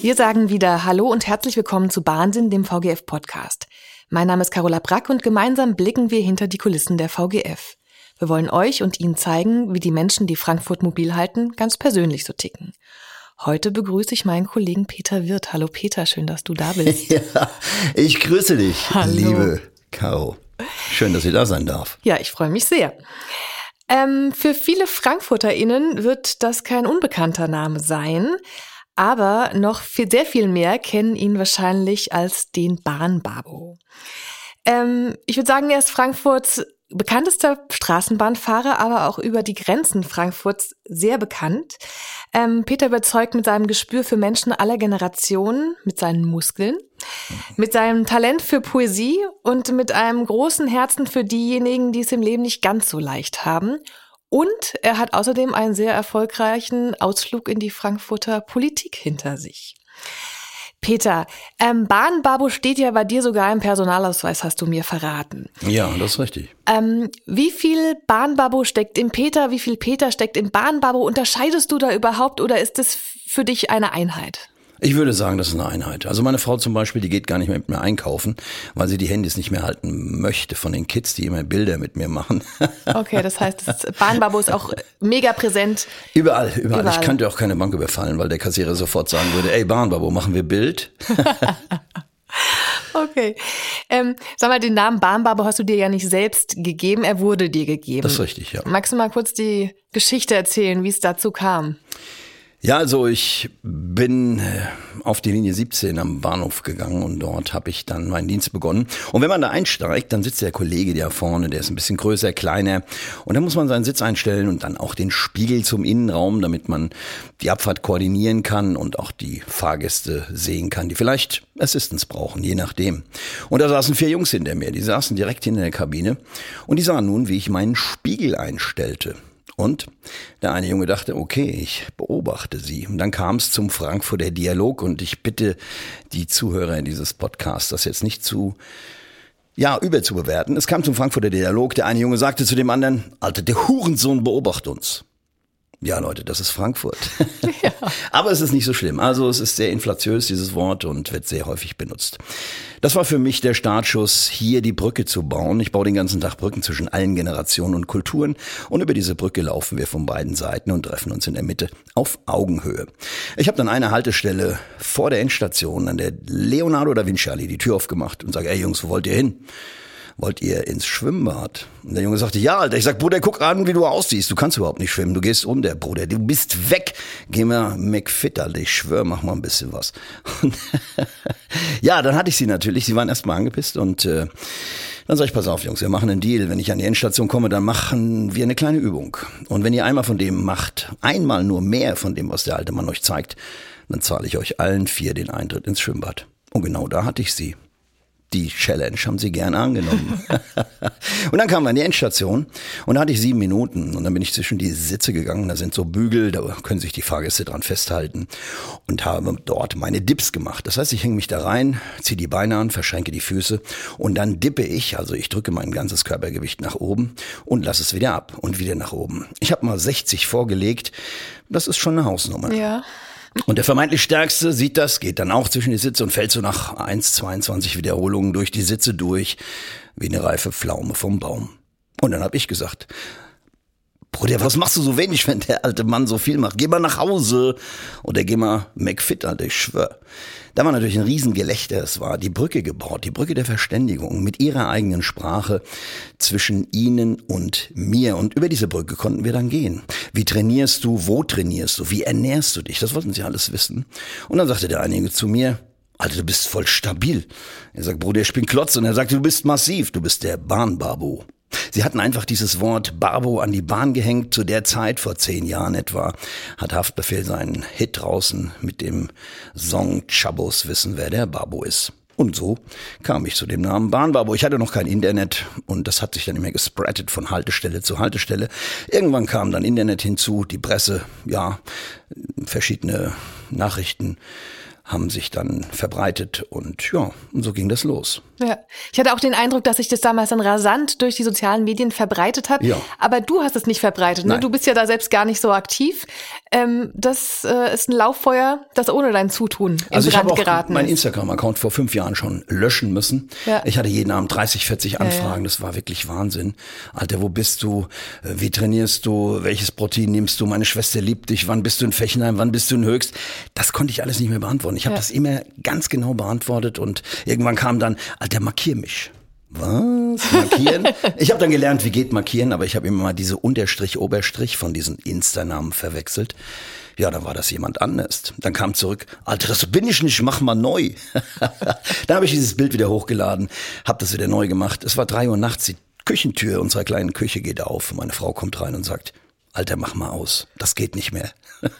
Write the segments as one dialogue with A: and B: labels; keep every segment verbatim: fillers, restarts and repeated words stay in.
A: Wir sagen wieder Hallo und herzlich willkommen zu Wahnsinn, dem V G F-Podcast. Mein Name ist Carola Brack und gemeinsam blicken wir hinter die Kulissen der V G F. Wir wollen euch und Ihnen zeigen, wie die Menschen, die Frankfurt mobil halten, ganz persönlich so ticken. Heute begrüße ich meinen Kollegen Peter Wirth. Hallo Peter, schön, dass du da bist.
B: Ja, ich grüße dich,
A: Hallo.
B: Liebe Caro. Schön, dass ich da sein darf.
A: Ja, ich freue mich sehr. Ähm, für viele FrankfurterInnen wird das kein unbekannter Name sein, aber noch viel, sehr viel mehr kennen ihn wahrscheinlich als den Bahnbabo. Ähm, ich würde sagen, er ist Frankfurts bekanntester Straßenbahnfahrer, aber auch über die Grenzen Frankfurts sehr bekannt. Ähm, Peter überzeugt mit seinem Gespür für Menschen aller Generationen, mit seinen Muskeln, mit seinem Talent für Poesie und mit einem großen Herzen für diejenigen, die es im Leben nicht ganz so leicht haben. Und er hat außerdem einen sehr erfolgreichen Ausflug in die Frankfurter Politik hinter sich. Peter, ähm, Bahnbabo steht ja bei dir sogar im Personalausweis, hast du mir verraten.
B: Ja, das ist richtig.
A: Ähm, wie viel Bahnbabo steckt in Peter, wie viel Peter steckt in Bahnbabo? Unterscheidest du da überhaupt oder ist das für dich eine Einheit?
B: Ich würde sagen, das ist eine Einheit. Also meine Frau zum Beispiel, die geht gar nicht mehr mit mir einkaufen, weil sie die Handys nicht mehr halten möchte von den Kids, die immer Bilder mit mir machen.
A: Okay, das heißt, das Bahnbabo ist auch mega präsent.
B: Überall, überall, überall. Ich könnte auch keine Bank überfallen, weil der Kassierer sofort sagen würde, ey Bahnbabo, machen wir Bild?
A: Okay. Ähm, sag mal, den Namen Bahnbabo hast du dir ja nicht selbst gegeben, er wurde dir gegeben.
B: Das ist richtig, ja.
A: Magst du mal kurz die Geschichte erzählen, wie es dazu kam?
B: Ja, also ich bin auf die Linie siebzehn am Bahnhof gegangen und dort habe ich dann meinen Dienst begonnen. Und wenn man da einsteigt, dann sitzt der Kollege da vorne, der ist ein bisschen größer, kleiner. Und dann muss man seinen Sitz einstellen und dann auch den Spiegel zum Innenraum, damit man die Abfahrt koordinieren kann und auch die Fahrgäste sehen kann, die vielleicht Assistance brauchen, je nachdem. Und da saßen vier Jungs hinter mir, die saßen direkt hinter der Kabine und die sahen nun, wie ich meinen Spiegel einstellte. Und der eine Junge dachte, okay, ich beobachte sie. Und dann kam es zum Frankfurter Dialog und ich bitte die Zuhörer dieses Podcasts, das jetzt nicht zu, ja, überzubewerten. Es kam zum Frankfurter Dialog, der eine Junge sagte zu dem anderen, Alter, der Hurensohn beobachtet uns. Ja, Leute, das ist Frankfurt. Ja. Aber es ist nicht so schlimm. Also es ist sehr inflatiös, dieses Wort, und wird sehr häufig benutzt. Das war für mich der Startschuss, hier die Brücke zu bauen. Ich baue den ganzen Tag Brücken zwischen allen Generationen und Kulturen. Und über diese Brücke laufen wir von beiden Seiten und treffen uns in der Mitte auf Augenhöhe. Ich habe dann eine Haltestelle vor der Endstation an der Leonardo da Vinci Allee die Tür aufgemacht und sage, ey Jungs, wo wollt ihr hin? Wollt ihr ins Schwimmbad? Und der Junge sagte, ja, Alter. Ich sag, Bruder, guck an, wie du aussiehst. Du kannst überhaupt nicht schwimmen. Du gehst unter, Bruder. Du bist weg. Geh mal McFit, Alter. Ich schwör, mach mal ein bisschen was. Und ja, dann hatte ich sie natürlich. Sie waren erstmal angepisst und äh, dann sag ich, pass auf, Jungs, wir machen einen Deal. Wenn ich an die Endstation komme, dann machen wir eine kleine Übung. Und wenn ihr einmal von dem macht, einmal nur mehr von dem, was der alte Mann euch zeigt, dann zahle ich euch allen vier den Eintritt ins Schwimmbad. Und genau da hatte ich sie. Die Challenge haben sie gerne angenommen. Und dann kamen wir in die Endstation und da hatte ich sieben Minuten und dann bin ich zwischen die Sitze gegangen. Da sind so Bügel, da können sich die Fahrgäste dran festhalten und habe dort meine Dips gemacht. Das heißt, ich hänge mich da rein, ziehe die Beine an, verschränke die Füße und dann dippe ich, also ich drücke mein ganzes Körpergewicht nach oben und lasse es wieder ab und wieder nach oben. Ich habe mal sechzig vorgelegt, das ist schon eine Hausnummer.
A: Ja.
B: Und der vermeintlich Stärkste sieht das, geht dann auch zwischen die Sitze und fällt so nach eins Komma zweiundzwanzig Wiederholungen durch die Sitze durch, wie eine reife Pflaume vom Baum. Und dann habe ich gesagt, Bruder, was machst du so wenig, wenn der alte Mann so viel macht? Geh mal nach Hause oder geh mal McFit, Alter, ich schwör. Da war natürlich ein Riesengelächter. Es war die Brücke gebaut, die Brücke der Verständigung mit ihrer eigenen Sprache zwischen ihnen und mir. Und über diese Brücke konnten wir dann gehen. Wie trainierst du? Wo trainierst du? Wie ernährst du dich? Das wollten sie alles wissen. Und dann sagte der einige zu mir, Alter, du bist voll stabil. Er sagt, Bruder, ich bin Klotz. Und er sagte, du bist massiv. Du bist der Bahnbabo. Sie hatten einfach dieses Wort Babo an die Bahn gehängt. Zu der Zeit, vor zehn Jahren etwa, hat Haftbefehl seinen Hit draußen mit dem Song Chabos wissen, wer der Babo ist. Und so kam ich zu dem Namen Bahnbabo. Ich hatte noch kein Internet und das hat sich dann immer gespreadet von Haltestelle zu Haltestelle. Irgendwann kam dann Internet hinzu, die Presse, ja, verschiedene Nachrichten haben sich dann verbreitet und ja, und so ging das los.
A: Ja, ich hatte auch den Eindruck, dass sich das damals dann rasant durch die sozialen Medien verbreitet hat.
B: Ja.
A: Aber du hast es nicht verbreitet, ne?
B: Nein.
A: Du bist ja da selbst gar nicht so aktiv. Ähm, das äh, ist ein Lauffeuer, das ohne dein Zutun in
B: Also ich habe
A: Brand
B: auch
A: geraten
B: meinen
A: ist.
B: Instagram-Account vor fünf Jahren schon löschen müssen.
A: Ja.
B: Ich hatte jeden Abend dreißig, vierzig Anfragen.
A: Ja, ja.
B: Das war wirklich Wahnsinn. Alter, wo bist du? Wie trainierst du? Welches Protein nimmst du? Meine Schwester liebt dich. Wann bist du in Fechenheim? Wann bist du in Höchst? Das konnte ich alles nicht mehr beantworten. Ich habe
A: Ja.
B: das immer ganz genau beantwortet und irgendwann kam dann, Alter, markier mich. Was? Markieren? Ich habe dann gelernt, wie geht markieren, aber ich habe immer mal diese Unterstrich, Oberstrich von diesen Insta-Namen verwechselt. Ja, dann war das jemand anders. Dann kam zurück, Alter, das bin ich nicht, mach mal neu. Dann habe ich dieses Bild wieder hochgeladen, habe das wieder neu gemacht. Es war drei Uhr nachts, die Küchentür unserer kleinen Küche geht auf. Meine Frau kommt rein und sagt, Alter, mach mal aus, das geht nicht mehr.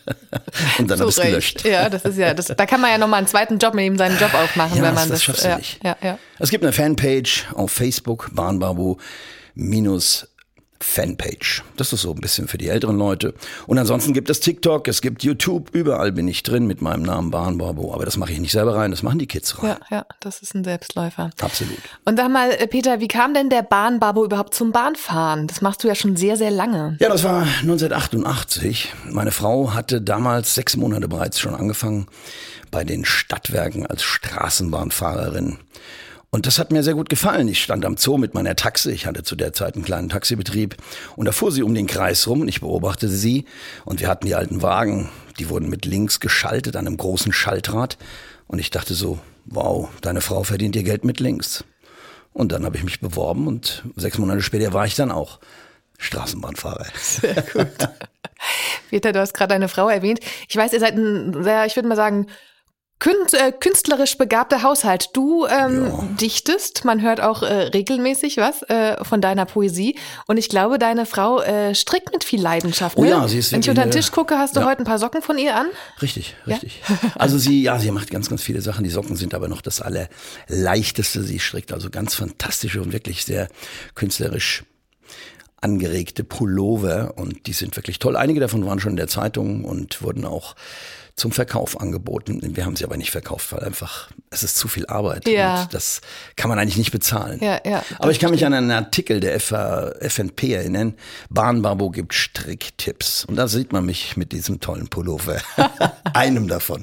B: Und dann
A: So
B: habe ich es
A: recht.
B: gelöscht.
A: Ja, das ist ja, das, da kann man ja nochmal einen zweiten Job mit ihm seinen Job aufmachen,
B: Ja,
A: wenn man
B: das
A: das.
B: schaffst du
A: ja,
B: nicht.
A: ja, ja.
B: Es gibt eine Fanpage auf Facebook, Bahnbabu minus Fanpage. Das ist so ein bisschen für die älteren Leute. Und ansonsten gibt es TikTok, es gibt YouTube, überall bin ich drin mit meinem Namen Bahnbabo. Aber das mache ich nicht selber rein, das machen die Kids rein.
A: Ja, ja, das ist ein Selbstläufer.
B: Absolut.
A: Und sag mal, äh, Peter, wie kam denn der Bahnbabo überhaupt zum Bahnfahren? Das machst du ja schon sehr, sehr lange.
B: Ja, das war neunzehnhundertachtundachtzig. Meine Frau hatte damals sechs Monate bereits schon angefangen bei den Stadtwerken als Straßenbahnfahrerin. Und das hat mir sehr gut gefallen. Ich stand am Zoo mit meiner Taxe. Ich hatte zu der Zeit einen kleinen Taxibetrieb. Und da fuhr sie um den Kreis rum und ich beobachtete sie. Und wir hatten die alten Wagen, die wurden mit links geschaltet an einem großen Schaltrad. Und ich dachte so, wow, deine Frau verdient ihr Geld mit links. Und dann habe ich mich beworben und sechs Monate später war ich dann auch Straßenbahnfahrer.
A: Sehr gut. Peter, du hast gerade deine Frau erwähnt. Ich weiß, ihr seid ein sehr, ich würde mal sagen, künstlerisch begabter Haushalt. Du ähm,
B: Ja.
A: dichtest, man hört auch äh, regelmäßig was äh, von deiner Poesie. Und ich glaube, deine Frau äh, strickt mit viel Leidenschaft.
B: Oh
A: ne?
B: ja, sie ist
A: Wenn ich
B: wirklich
A: unter den
B: eine-
A: Tisch gucke, hast du
B: Ja.
A: heute ein paar Socken von ihr an?
B: Richtig, richtig. Also sie, ja, sie macht ganz, ganz viele Sachen. Die Socken sind aber noch das allerleichteste. Sie strickt also ganz fantastische und wirklich sehr künstlerisch angeregte Pullover und die sind wirklich toll. Einige davon waren schon in der Zeitung und wurden auch zum Verkauf angeboten. Wir haben sie aber nicht verkauft, weil einfach, es ist zu viel Arbeit.
A: Ja.
B: Und das kann man eigentlich nicht bezahlen.
A: Ja, ja.
B: Aber ich kann mich an einen Artikel der F N P erinnern. Bahnbabo gibt Stricktipps. Und da sieht man mich mit diesem tollen Pullover. Einem davon.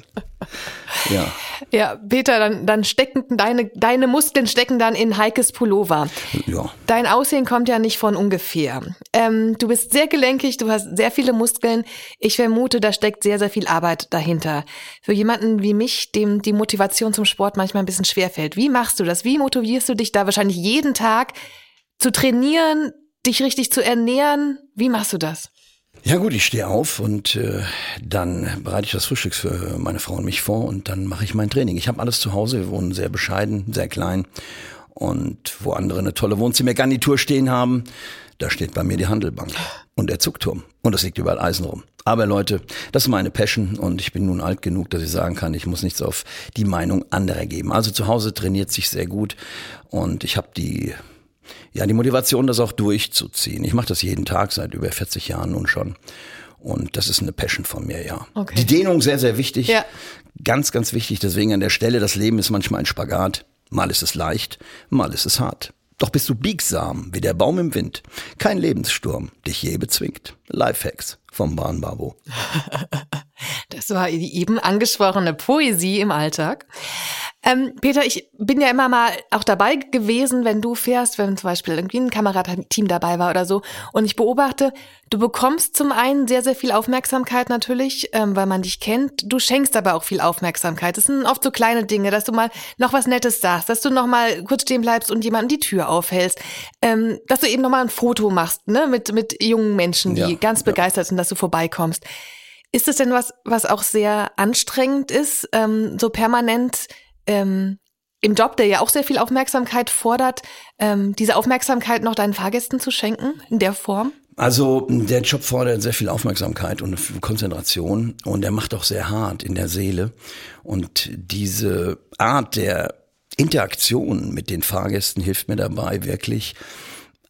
B: Ja.
A: Ja, Peter, dann, dann stecken deine, deine Muskeln stecken dann in Heikes Pullover.
B: Ja.
A: Dein Aussehen kommt ja nicht von ungefähr. Ähm, du bist sehr gelenkig, du hast sehr viele Muskeln. Ich vermute, da steckt sehr, sehr viel Arbeit dahinter. Für jemanden wie mich, dem die Motivation zum Sport manchmal ein bisschen schwerfällt. Wie machst du das? Wie motivierst du dich da wahrscheinlich jeden Tag zu trainieren, dich richtig zu ernähren? Wie machst du das?
B: Ja gut, ich stehe auf und äh, dann bereite ich das Frühstück für meine Frau und mich vor und dann mache ich mein Training. Ich habe alles zu Hause, wir wohnen sehr bescheiden, sehr klein und wo andere eine tolle Wohnzimmergarnitur stehen haben, da steht bei mir die Handelbank und der Zuckturm und es liegt überall Eisen rum. Aber Leute, das ist meine Passion und ich bin nun alt genug, dass ich sagen kann, ich muss nichts auf die Meinung anderer geben. Also zu Hause trainiert sich sehr gut und ich habe die Ja, die Motivation, das auch durchzuziehen. Ich mache das jeden Tag seit über vierzig Jahren nun schon. Und das ist eine Passion von mir, ja.
A: Okay.
B: Die Dehnung sehr, sehr wichtig.
A: Ja.
B: Ganz, ganz wichtig. Deswegen an der Stelle, das Leben ist manchmal ein Spagat. Mal ist es leicht, mal ist es hart. Doch bist du biegsam wie der Baum im Wind. Kein Lebenssturm dich je bezwingt. Lifehacks vom Bahnbabo.
A: Das war die eben angesprochene Poesie im Alltag. Ähm, Peter, ich bin ja immer mal auch dabei gewesen, wenn du fährst, wenn zum Beispiel irgendwie ein Kamerateam dabei war oder so. Und ich beobachte, du bekommst zum einen sehr, sehr viel Aufmerksamkeit natürlich, ähm, weil man dich kennt. Du schenkst aber auch viel Aufmerksamkeit. Das sind oft so kleine Dinge, dass du mal noch was Nettes sagst, dass du noch mal kurz stehen bleibst und jemandem die Tür aufhältst, ähm, dass du eben noch mal ein Foto machst, ne, mit mit jungen Menschen, die
B: Ja,
A: ganz
B: ja.
A: begeistert sind, dass du vorbeikommst. Ist es denn was, was auch sehr anstrengend ist, ähm, so permanent ähm, im Job, der ja auch sehr viel Aufmerksamkeit fordert, ähm, diese Aufmerksamkeit noch deinen Fahrgästen zu schenken in der Form?
B: Also der Job fordert sehr viel Aufmerksamkeit und Konzentration und er macht auch sehr hart in der Seele. Und diese Art der Interaktion mit den Fahrgästen hilft mir dabei, wirklich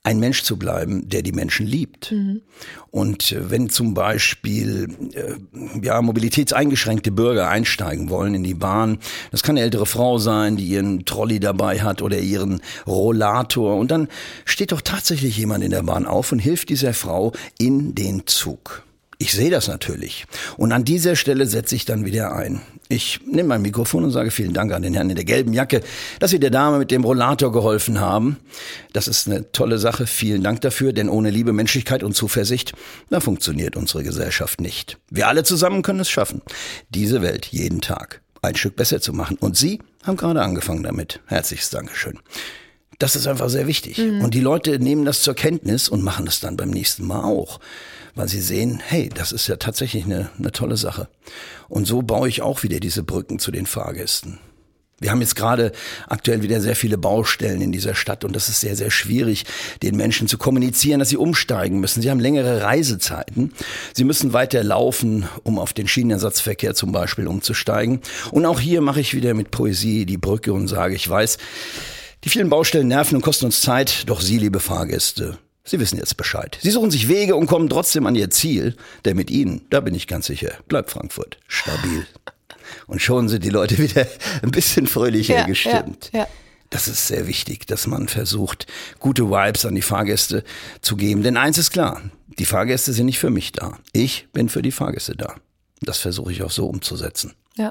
B: ein Mensch zu bleiben, der die Menschen liebt. Mhm. Und wenn zum Beispiel äh, ja mobilitätseingeschränkte Bürger einsteigen wollen in die Bahn, das kann eine ältere Frau sein, die ihren Trolley dabei hat oder ihren Rollator, und dann steht doch tatsächlich jemand in der Bahn auf und hilft dieser Frau in den Zug. Ich sehe das natürlich. Und an dieser Stelle setze ich dann wieder ein. Ich nehme mein Mikrofon und sage vielen Dank an den Herrn in der gelben Jacke, dass Sie der Dame mit dem Rollator geholfen haben. Das ist eine tolle Sache. Vielen Dank dafür, denn ohne Liebe, Menschlichkeit und Zuversicht, da funktioniert unsere Gesellschaft nicht. Wir alle zusammen können es schaffen, diese Welt jeden Tag ein Stück besser zu machen. Und Sie haben gerade angefangen damit. Herzliches Dankeschön. Das ist einfach sehr wichtig. Mhm. Und die Leute nehmen das zur Kenntnis und machen es dann beim nächsten Mal auch. Weil sie sehen, hey, das ist ja tatsächlich eine, eine tolle Sache. Und so baue ich auch wieder diese Brücken zu den Fahrgästen. Wir haben jetzt gerade aktuell wieder sehr viele Baustellen in dieser Stadt und das ist sehr, sehr schwierig, den Menschen zu kommunizieren, dass sie umsteigen müssen. Sie haben längere Reisezeiten. Sie müssen weiter laufen, um auf den Schienenersatzverkehr zum Beispiel umzusteigen. Und auch hier mache ich wieder mit Poesie die Brücke und sage, ich weiß, die vielen Baustellen nerven und kosten uns Zeit, doch Sie, liebe Fahrgäste, Sie wissen jetzt Bescheid. Sie suchen sich Wege und kommen trotzdem an Ihr Ziel. Denn mit Ihnen, da bin ich ganz sicher, bleibt Frankfurt stabil. Und schon sind die Leute wieder ein bisschen fröhlicher ja, gestimmt. Ja, ja. Das ist sehr wichtig, dass man versucht, gute Vibes an die Fahrgäste zu geben. Denn eins ist klar, die Fahrgäste sind nicht für mich da. Ich bin für die Fahrgäste da. Das versuche ich auch so umzusetzen.
A: Ja.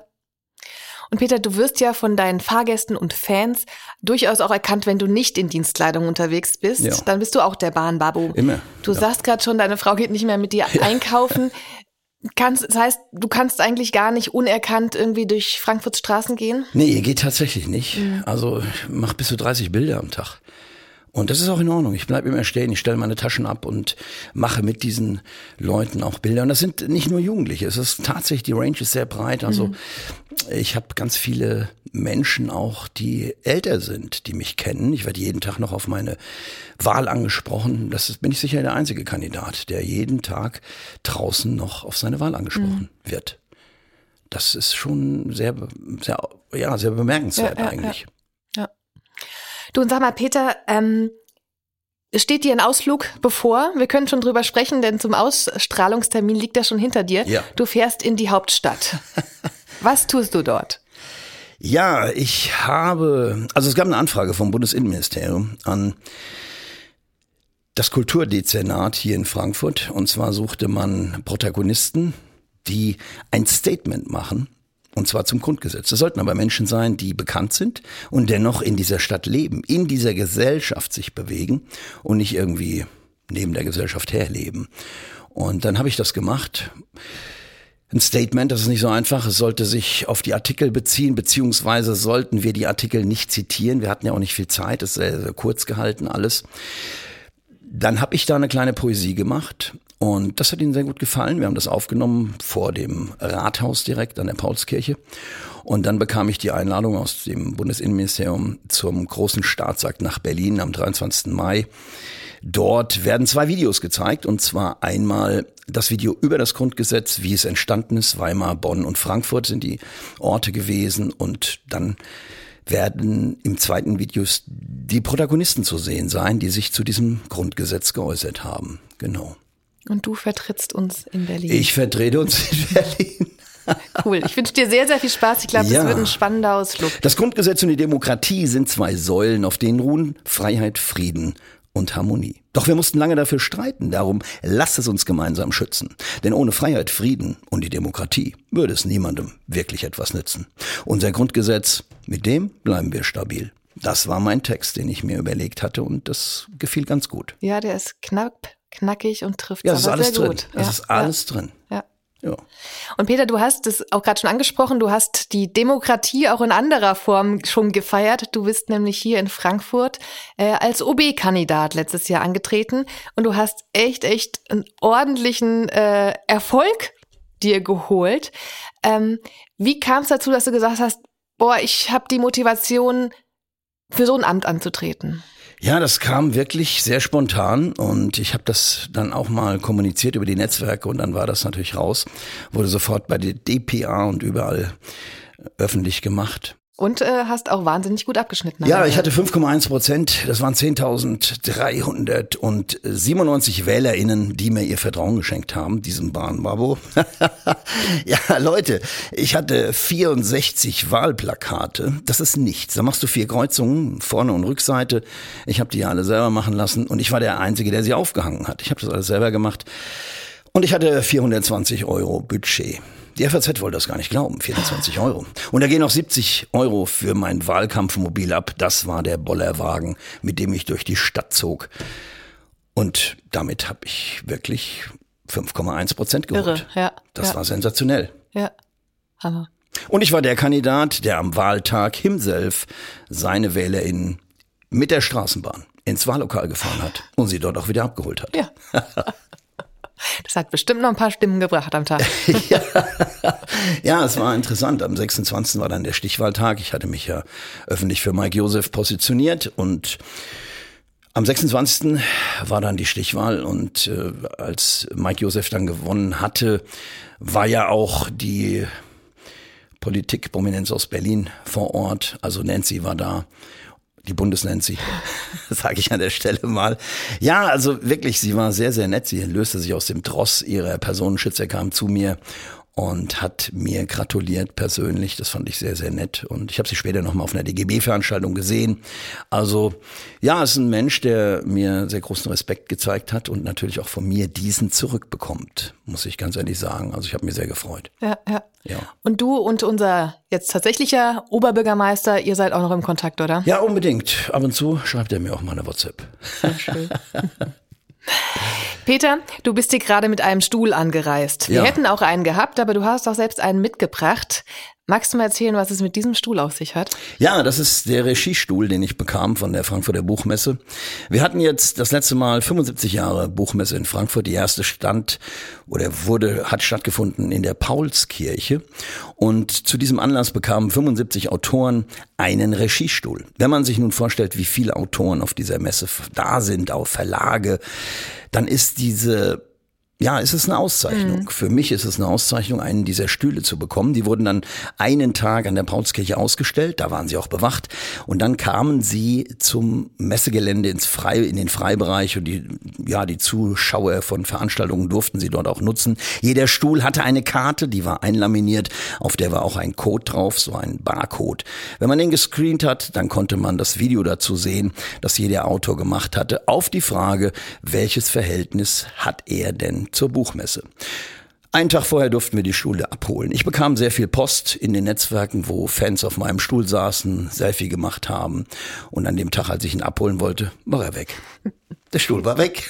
A: Und Peter, du wirst ja von deinen Fahrgästen und Fans durchaus auch erkannt, wenn du nicht in Dienstkleidung unterwegs bist. Ja. Dann bist du auch der Bahnbabu.
B: Immer.
A: Du ja. sagst gerade schon, deine Frau geht nicht mehr mit dir ja. einkaufen. Kannst, das heißt, du kannst eigentlich gar nicht unerkannt irgendwie durch Frankfurts Straßen gehen?
B: Nee, geht tatsächlich nicht. Mhm. Also ich mache bis zu dreißig Bilder am Tag. Und das ist auch in Ordnung. Ich bleibe immer stehen, ich stelle meine Taschen ab und mache mit diesen Leuten auch Bilder. Und das sind nicht nur Jugendliche, es ist tatsächlich, die Range ist sehr breit. Also mhm. ich habe ganz viele Menschen auch, die älter sind, die mich kennen. Ich werde jeden Tag noch auf meine Wahl angesprochen. Das ist, bin ich sicher der einzige Kandidat, der jeden Tag draußen noch auf seine Wahl angesprochen mhm. wird. Das ist schon sehr, sehr, ja, sehr bemerkenswert ja, ja, eigentlich.
A: Ja. ja. Du, und sag mal, Peter, ähm, steht dir ein Ausflug bevor? Wir können schon drüber sprechen, denn zum Ausstrahlungstermin liegt er schon hinter dir.
B: Ja.
A: Du fährst in die Hauptstadt. Was tust du dort?
B: Ja, ich habe, also es gab eine Anfrage vom Bundesinnenministerium an das Kulturdezernat hier in Frankfurt. Und zwar suchte man Protagonisten, die ein Statement machen. Und zwar zum Grundgesetz. Das sollten aber Menschen sein, die bekannt sind und dennoch in dieser Stadt leben, in dieser Gesellschaft sich bewegen und nicht irgendwie neben der Gesellschaft herleben. Und dann habe ich das gemacht. Ein Statement, das ist nicht so einfach. Es sollte sich auf die Artikel beziehen, beziehungsweise sollten wir die Artikel nicht zitieren. Wir hatten ja auch nicht viel Zeit, es ist sehr, sehr kurz gehalten alles. Dann habe ich da eine kleine Poesie gemacht. Und das hat ihnen sehr gut gefallen. Wir haben das aufgenommen vor dem Rathaus direkt an der Paulskirche. Und dann bekam ich die Einladung aus dem Bundesinnenministerium zum großen Staatsakt nach Berlin am dreiundzwanzigsten Mai. Dort werden zwei Videos gezeigt. Und zwar einmal das Video über das Grundgesetz, wie es entstanden ist. Weimar, Bonn und Frankfurt sind die Orte gewesen. Und dann werden im zweiten Video die Protagonisten zu sehen sein, die sich zu diesem Grundgesetz geäußert haben. Genau.
A: Und du vertrittst uns in Berlin.
B: Ich vertrete uns in Berlin.
A: Cool. Ich wünsche dir sehr, sehr viel Spaß. Ich glaube, ja. das wird ein spannender Ausflug.
B: Das Grundgesetz und die Demokratie sind zwei Säulen, auf denen ruhen Freiheit, Frieden und Harmonie. Doch wir mussten lange dafür streiten. Darum lasst es uns gemeinsam schützen. Denn ohne Freiheit, Frieden und die Demokratie würde es niemandem wirklich etwas nützen. Unser Grundgesetz, mit dem bleiben wir stabil. Das war mein Text, den ich mir überlegt hatte und das gefiel ganz gut.
A: Ja, der ist knapp. Knackig und trifft
B: ja, das ist alles
A: sehr
B: drin.
A: gut.
B: Das
A: ja,
B: ist alles
A: ja,
B: drin.
A: Ja.
B: ja.
A: Und Peter, du hast es auch gerade schon angesprochen, du hast die Demokratie auch in anderer Form schon gefeiert. Du bist nämlich hier in Frankfurt äh, als O B-Kandidat letztes Jahr angetreten und du hast echt, echt einen ordentlichen äh, Erfolg dir geholt. Ähm, wie kam es dazu, dass du gesagt hast, boah, ich habe die Motivation, für so ein Amt anzutreten?
B: Ja, das kam wirklich sehr spontan und ich habe das dann auch mal kommuniziert über die Netzwerke und dann war das natürlich raus, wurde sofort bei der D P A und überall öffentlich gemacht.
A: und äh, hast auch wahnsinnig gut abgeschnitten.
B: Ja, ich hatte fünf Komma eins Prozent. Das waren zehntausenddreihundertsiebenundneunzig WählerInnen, die mir ihr Vertrauen geschenkt haben, diesem Bahnbabo. Ja, Leute, ich hatte vierundsechzig Wahlplakate. Das ist nichts. Da machst du vier Kreuzungen, Vorne- und Rückseite. Ich habe die ja alle selber machen lassen und ich war der Einzige, der sie aufgehangen hat. Ich habe das alles selber gemacht und ich hatte vierhundertzwanzig Euro Budget. Die F A Z wollte das gar nicht glauben, vierhundertzwanzig Euro. Und da gehen noch siebzig Euro für mein Wahlkampfmobil ab. Das war der Bollerwagen, mit dem ich durch die Stadt zog. Und damit habe ich wirklich fünf Komma eins Prozent geholt.
A: Irre, ja.
B: Das
A: ja.
B: war sensationell.
A: Ja, Hammer.
B: Und ich war der Kandidat, der am Wahltag himself seine WählerInnen mit der Straßenbahn ins Wahllokal gefahren hat und sie dort auch wieder abgeholt hat.
A: Ja. Das hat bestimmt noch ein paar Stimmen gebracht am Tag.
B: ja. ja, es war interessant. Am sechsundzwanzigsten war dann der Stichwahltag. Ich hatte mich ja öffentlich für Mike Joseph positioniert und am sechsundzwanzigsten war dann die Stichwahl und äh, als Mike Joseph dann gewonnen hatte, war ja auch die Politikprominenz aus Berlin vor Ort. Also Nancy war da. Die Bundes-Nancy, sage ich an der Stelle mal. Ja, also wirklich, sie war sehr, sehr nett. Sie löste sich aus dem Tross ihrer Personenschützer, kam zu mir und hat mir gratuliert persönlich. Das fand ich sehr, sehr nett. Und ich habe sie später nochmal auf einer D G B-Veranstaltung gesehen. Also ja, es ist ein Mensch, der mir sehr großen Respekt gezeigt hat und natürlich auch von mir diesen zurückbekommt, muss ich ganz ehrlich sagen. Also ich habe mich sehr gefreut.
A: Ja, ja.
B: Ja.
A: Und du und unser jetzt tatsächlicher Oberbürgermeister, ihr seid auch noch im Kontakt, oder?
B: Ja, unbedingt. Ab und zu schreibt er mir auch mal eine WhatsApp.
A: Sehr schön. Peter, du bist hier gerade mit einem Stuhl angereist. Wir
B: ja.
A: hätten auch einen gehabt, aber du hast auch selbst einen mitgebracht. Magst du mal erzählen, was es mit diesem Stuhl auf sich hat?
B: Ja, das ist der Regiestuhl, den ich bekam von der Frankfurter Buchmesse. Wir hatten jetzt das letzte Mal fünfundsiebzig Jahre Buchmesse in Frankfurt. Die erste stand oder wurde hat stattgefunden in der Paulskirche. Und zu diesem Anlass bekamen fünfundsiebzig Autoren einen Regiestuhl. Wenn man sich nun vorstellt, wie viele Autoren auf dieser Messe da sind, auch Verlage, dann ist diese Ja, es ist eine Auszeichnung. Mhm. Für mich ist es eine Auszeichnung, einen dieser Stühle zu bekommen. Die wurden dann einen Tag an der Paulskirche ausgestellt, da waren sie auch bewacht. Und dann kamen sie zum Messegelände ins Frei, in den Freibereich und die, ja, die Zuschauer von Veranstaltungen durften sie dort auch nutzen. Jeder Stuhl hatte eine Karte, die war einlaminiert, auf der war auch ein Code drauf, so ein Barcode. Wenn man den gescreent hat, dann konnte man das Video dazu sehen, das jeder Autor gemacht hatte, auf die Frage, welches Verhältnis hat er denn zur Buchmesse. Einen Tag vorher durften wir die Stühle abholen. Ich bekam sehr viel Post in den Netzwerken, wo Fans auf meinem Stuhl saßen, Selfie gemacht haben. Und an dem Tag, als ich ihn abholen wollte, war er weg. Der Stuhl war weg.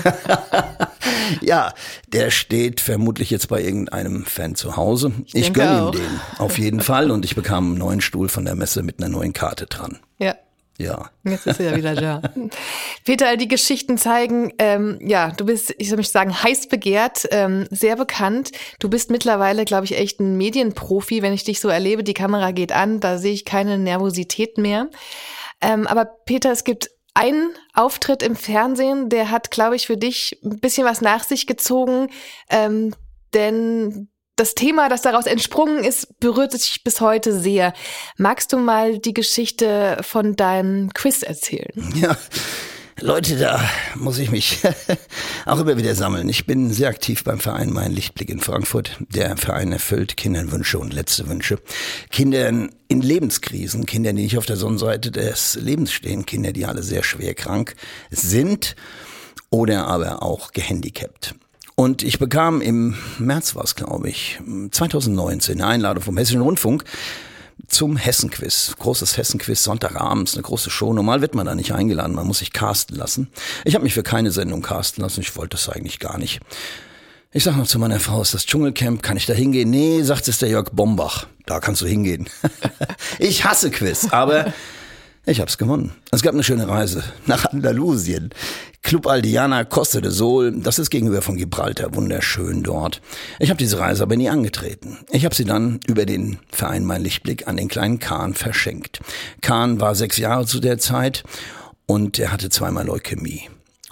B: Ja, der steht vermutlich jetzt bei irgendeinem Fan zu Hause. Ich, ich gönne ihm den, auf jeden Fall. Und ich bekam einen neuen Stuhl von der Messe mit einer neuen Karte dran.
A: Ja.
B: Ja.
A: Jetzt ist er ja wieder da. Peter, die Geschichten zeigen, ähm, ja, du bist, ich soll mich sagen, heiß begehrt, ähm, sehr bekannt. Du bist mittlerweile, glaube ich, echt ein Medienprofi. Wenn ich dich so erlebe, die Kamera geht an, da sehe ich keine Nervosität mehr. Ähm, aber Peter, es gibt einen Auftritt im Fernsehen, der hat, glaube ich, für dich ein bisschen was nach sich gezogen, ähm, denn das Thema, das daraus entsprungen ist, berührt dich bis heute sehr. Magst du mal die Geschichte von deinem Quiz erzählen?
B: Ja, Leute, da muss ich mich auch immer wieder sammeln. Ich bin sehr aktiv beim Verein Mein Lichtblick in Frankfurt. Der Verein erfüllt Kindern Wünsche und letzte Wünsche. Kindern in Lebenskrisen, Kindern, die nicht auf der Sonnenseite des Lebens stehen, Kinder, die alle sehr schwer krank sind oder aber auch gehandicapt. Und ich bekam im März, war es glaube ich, zweitausendneunzehn, eine Einladung vom Hessischen Rundfunk zum Hessenquiz. Großes Hessenquiz, Sonntagabends, eine große Show. Normal wird man da nicht eingeladen, man muss sich casten lassen. Ich habe mich für keine Sendung casten lassen, ich wollte das eigentlich gar nicht. Ich sag noch zu meiner Frau, ist das Dschungelcamp, kann ich da hingehen? Nee, sagt es der Jörg Bombach, da kannst du hingehen. Ich hasse Quiz, aber ich hab's gewonnen. Es gab eine schöne Reise nach Andalusien. Club Aldiana, Costa de Sol, das ist gegenüber von Gibraltar, wunderschön dort. Ich habe diese Reise aber nie angetreten. Ich habe sie dann über den Verein Mein Lichtblick an den kleinen Kahn verschenkt. Kahn war sechs Jahre zu der Zeit und er hatte zweimal Leukämie.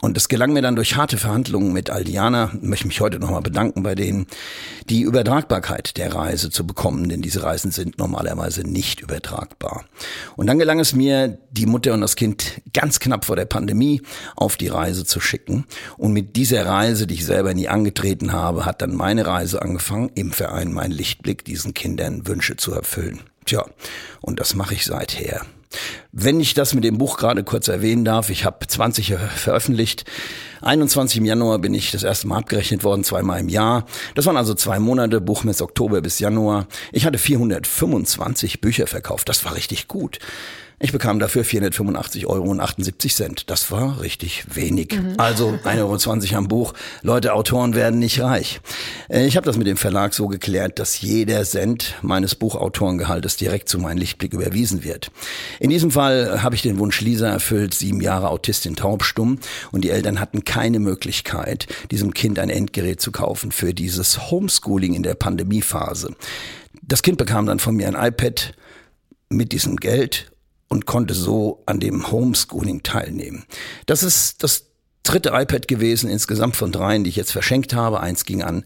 B: Und es gelang mir dann durch harte Verhandlungen mit Aldiana, möchte mich heute nochmal bedanken bei denen, die Übertragbarkeit der Reise zu bekommen, denn diese Reisen sind normalerweise nicht übertragbar. Und dann gelang es mir, die Mutter und das Kind ganz knapp vor der Pandemie auf die Reise zu schicken. Und mit dieser Reise, die ich selber nie angetreten habe, hat dann meine Reise angefangen, im Verein Mein Lichtblick diesen Kindern Wünsche zu erfüllen. Tja, und das mache ich seither. Wenn ich das mit dem Buch gerade kurz erwähnen darf, ich habe zwanzig veröffentlicht. einundzwanzig im Januar bin ich das erste Mal abgerechnet worden, zweimal im Jahr. Das waren also zwei Monate, Buchmesse Oktober bis Januar. Ich hatte vierhundertfünfundzwanzig Bücher verkauft, das war richtig gut. Ich bekam dafür vierhundertfünfundachtzig Euro und achtundsiebzig Cent. Das war richtig wenig. Mhm. Also ein Euro zwanzig am Buch. Leute, Autoren werden nicht reich. Ich habe das mit dem Verlag so geklärt, dass jeder Cent meines Buchautorengehaltes direkt zu Mein Lichtblick überwiesen wird. In diesem Fall habe ich den Wunsch Lisa erfüllt, sieben Jahre Autistin taubstumm. Und die Eltern hatten keine Möglichkeit, diesem Kind ein Endgerät zu kaufen für dieses Homeschooling in der Pandemiephase. Das Kind bekam dann von mir ein iPad mit diesem Geld und konnte so an dem Homeschooling teilnehmen. Das ist das dritte iPad gewesen, insgesamt von dreien, die ich jetzt verschenkt habe. Eins ging an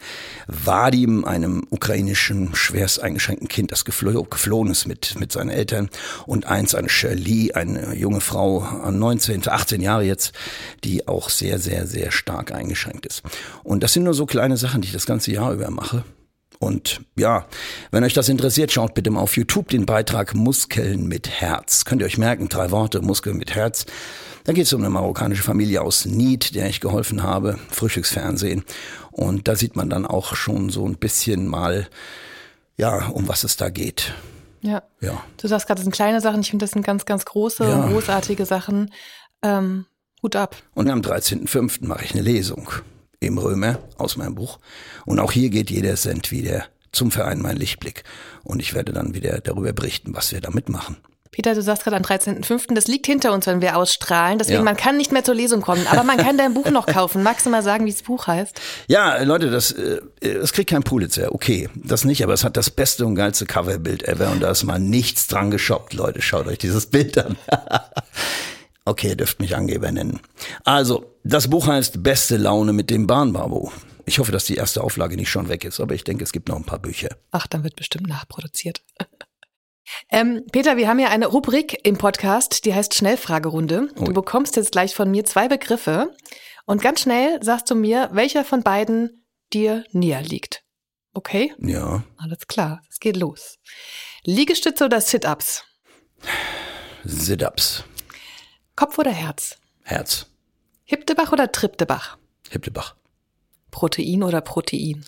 B: Vadim, einem ukrainischen, schwerst eingeschränkten Kind, das geflo- geflohen ist mit, mit seinen Eltern. Und eins an Shirley, eine junge Frau, neunzehn, achtzehn Jahre jetzt, die auch sehr, sehr, sehr stark eingeschränkt ist. Und das sind nur so kleine Sachen, die ich das ganze Jahr über mache. Und ja, wenn euch das interessiert, schaut bitte mal auf YouTube den Beitrag Muskeln mit Herz. Könnt ihr euch merken, drei Worte, Muskeln mit Herz. Da geht es um eine marokkanische Familie aus Nied, der ich geholfen habe, Frühstücksfernsehen. Und da sieht man dann auch schon so ein bisschen mal, ja, um was es da geht.
A: Ja,
B: ja.
A: Du sagst gerade, das sind kleine Sachen. Ich finde, das sind ganz, ganz große, ja. großartige Sachen. Ähm, Hut ab.
B: Und am dreizehnten fünften mache ich eine Lesung im Römer aus meinem Buch. Und auch hier geht jeder Cent wieder zum Verein Mein Lichtblick. Und ich werde dann wieder darüber berichten, was wir damit machen.
A: Peter, du sagst gerade am dreizehnten fünften Das liegt hinter uns, wenn wir ausstrahlen. Deswegen,
B: ja.
A: man kann nicht mehr zur Lesung kommen. Aber man kann dein Buch noch kaufen. Magst du mal sagen, wie das Buch heißt?
B: Ja, Leute, das, äh, das kriegt kein Pulitzer. Okay, das nicht. Aber es hat das beste und geilste Coverbild ever. Und da ist mal nichts dran geshoppt. Leute, schaut euch dieses Bild an. Okay, ihr dürft mich Angeber nennen. Also, das Buch heißt Beste Laune mit dem Bahnbabo. Ich hoffe, dass die erste Auflage nicht schon weg ist, aber ich denke, es gibt noch ein paar Bücher.
A: Ach, dann wird bestimmt nachproduziert. ähm, Peter, wir haben ja eine Rubrik im Podcast, die heißt Schnellfragerunde. Du bekommst jetzt gleich von mir zwei Begriffe und ganz schnell sagst du mir, welcher von beiden dir näher liegt. Okay?
B: Ja.
A: Alles klar, es geht los. Liegestütze oder Sit-Ups?
B: Sit-Ups.
A: Kopf oder Herz?
B: Herz.
A: Hiptebach oder Triptebach?
B: Hiptebach.
A: Protein oder Protein?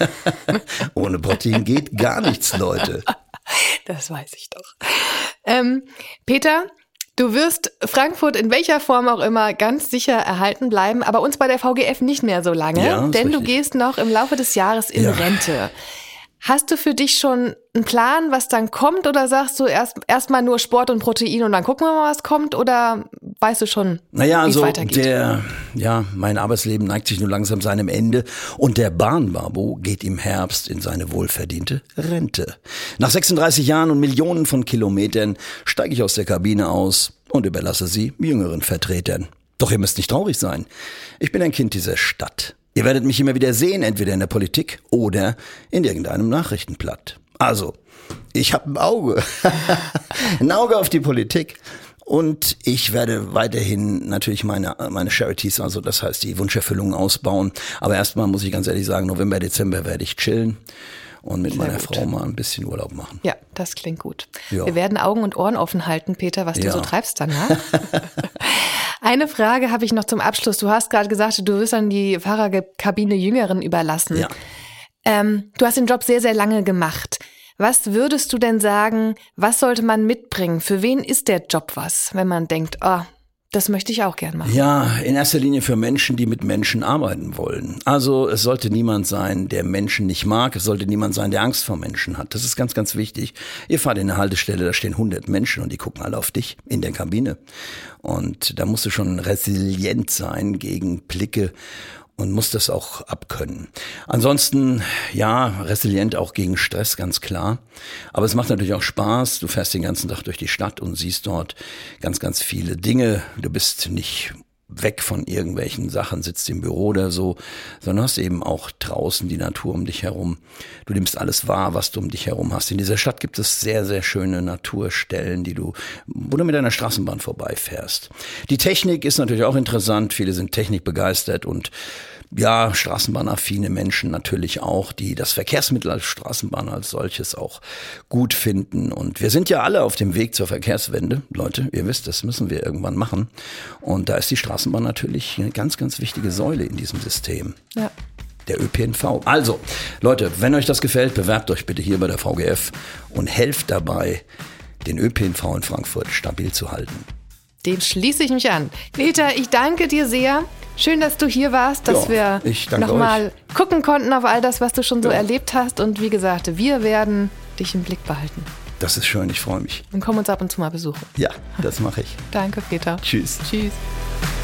B: Ohne Protein geht gar nichts, Leute.
A: Das weiß ich doch. Ähm, Peter, du wirst Frankfurt in welcher Form auch immer ganz sicher erhalten bleiben, aber uns bei der V G F nicht mehr so lange,
B: ja,
A: denn du
B: richtig.
A: gehst noch im Laufe des Jahres in
B: ja.
A: Rente. Hast du für dich schon einen Plan, was dann kommt, oder sagst du erst erstmal nur Sport und Protein und dann gucken wir mal, was kommt, oder weißt du schon,
B: naja,
A: wie es
B: also
A: weitergeht?
B: Der, ja, mein Arbeitsleben neigt sich nur langsam seinem Ende und der Bahnbabo geht im Herbst in seine wohlverdiente Rente. Nach sechsunddreißig Jahren und Millionen von Kilometern steige ich aus der Kabine aus und überlasse sie jüngeren Vertretern. Doch ihr müsst nicht traurig sein. Ich bin ein Kind dieser Stadt. Ihr werdet mich immer wieder sehen, entweder in der Politik oder in irgendeinem Nachrichtenblatt. Also, ich habe ein Auge. ein Auge auf die Politik. Und ich werde weiterhin natürlich meine meine Charities, also das heißt die Wunscherfüllungen ausbauen. Aber erstmal muss ich ganz ehrlich sagen, November, Dezember werde ich chillen und mit
A: Sehr
B: meiner
A: gut.
B: Frau mal ein bisschen Urlaub machen.
A: Ja, das klingt gut.
B: Ja.
A: Wir werden Augen und Ohren offen halten, Peter, was du
B: Ja.
A: so treibst danach. Eine Frage habe ich noch zum Abschluss. Du hast gerade gesagt, du wirst dann die Fahrerkabine Jüngeren überlassen.
B: Ja.
A: Ähm, du hast den Job sehr, sehr lange gemacht. Was würdest du denn sagen, was sollte man mitbringen? Für wen ist der Job was, wenn man denkt, oh, das möchte ich auch gern machen?
B: Ja, in erster Linie für Menschen, die mit Menschen arbeiten wollen. Also es sollte niemand sein, der Menschen nicht mag. Es sollte niemand sein, der Angst vor Menschen hat. Das ist ganz, ganz wichtig. Ihr fahrt in eine Haltestelle, da stehen hundert Menschen und die gucken alle auf dich in der Kabine. Und da musst du schon resilient sein gegen Blicke und musst das auch abkönnen. Ansonsten, ja, resilient auch gegen Stress, ganz klar. Aber es macht natürlich auch Spaß. Du fährst den ganzen Tag durch die Stadt und siehst dort ganz, ganz viele Dinge. Du bist nicht weg von irgendwelchen Sachen, sitzt im Büro oder so, sondern hast eben auch draußen die Natur um dich herum. Du nimmst alles wahr, was du um dich herum hast. In dieser Stadt gibt es sehr, sehr schöne Naturstellen, die du, wo du mit einer Straßenbahn vorbeifährst. Die Technik ist natürlich auch interessant. Viele sind technikbegeistert und ja, straßenbahnaffine Menschen natürlich auch, die das Verkehrsmittel als Straßenbahn als solches auch gut finden. Und wir sind ja alle auf dem Weg zur Verkehrswende. Leute, ihr wisst, das müssen wir irgendwann machen. Und da ist die Straßenbahn natürlich eine ganz, ganz wichtige Säule in diesem System.
A: Ja.
B: Der Ö P N V. Also, Leute, wenn euch das gefällt, bewerbt euch bitte hier bei der V G F und helft dabei, den Ö P N V in Frankfurt stabil zu halten.
A: Dem schließe ich mich an. Peter, ich danke dir sehr. Schön, dass du hier warst, dass
B: ja,
A: wir nochmal gucken konnten auf all das, was du schon so ja. erlebt hast. Und wie gesagt, wir werden dich im Blick behalten.
B: Das ist schön, ich freue mich.
A: Und komm uns ab und zu mal besuchen.
B: Ja, das mache ich.
A: Danke, Peter.
B: Tschüss.
A: Tschüss.